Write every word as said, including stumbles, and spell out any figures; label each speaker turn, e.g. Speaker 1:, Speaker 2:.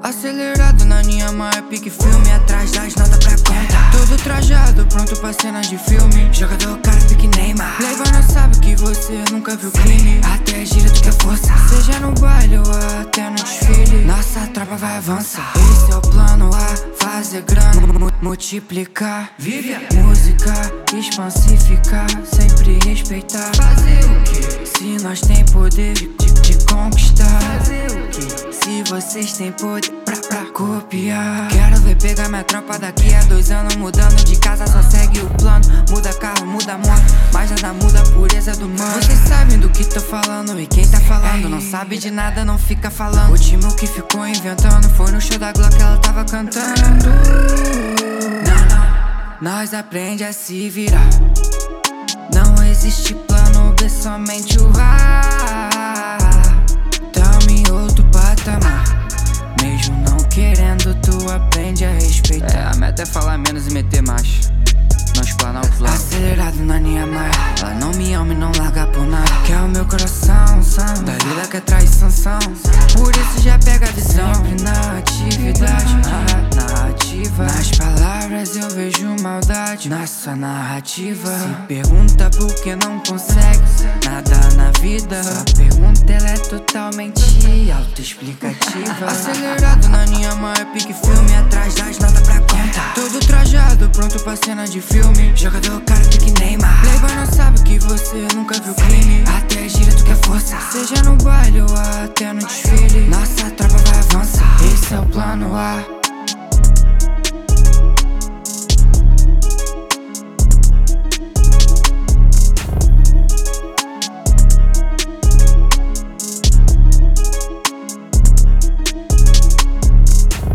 Speaker 1: Acelerado na linha maior, pique filme, atrás das notas pra conta. Todo trajado, pronto pra cenas de filme. Jogador cara, pique Neymar. Playboy não sabe que você nunca viu crime. Até gira tu quer força, seja no baile ou até no desfile. Nossa tropa vai avançar. Esse é o plano A, fazer grana, mu multiplicar. Vive a música, expansificar, sempre respeitar. Fazer o quê? Se nós tem poder de, de, de conquistar. Fazer o quê? Se vocês têm poder pra, pra copiar. Quero ver pegar minha tropa daqui a dois anos. Mudando de casa, só segue o plano. Muda carro, muda moto, mas nada muda a pureza do mano. Vocês sabem do que tô falando, e quem tá falando não sabe de nada, não fica falando. O time que ficou inventando foi no show da Glock, ela tava cantando. Não, não, nós aprende a se virar. Não existe plano B, somente o A. Tamo em outro patamar, mesmo não querendo, tu aprende a respeitar. É, a meta é falar menos e meter mais. Não explanar o plano. Acelerado na linha maior, ela não me ama e não larga por nada. Quer o meu coração, são Dalila quer traição, são. Por isso já pega a visão. Sempre na atividade, ah, narrativa. Nas palavras eu vejo maldade, na sua narrativa. Se pergunta por que não consegue nada na vida, sua pergunta ela é totalmente autoexplicativa. Acelerado na linha maior, pique filme, atrás das notas pra conta. Todo trajado, pronto pra cena de filme. Jogador cara, pique Neymar. Playboy não sabe que você nunca viu crime. Até gira tu quer força, seja no baile ou até no desfile. Nossa tropa vai avançar. Esse é o plano A.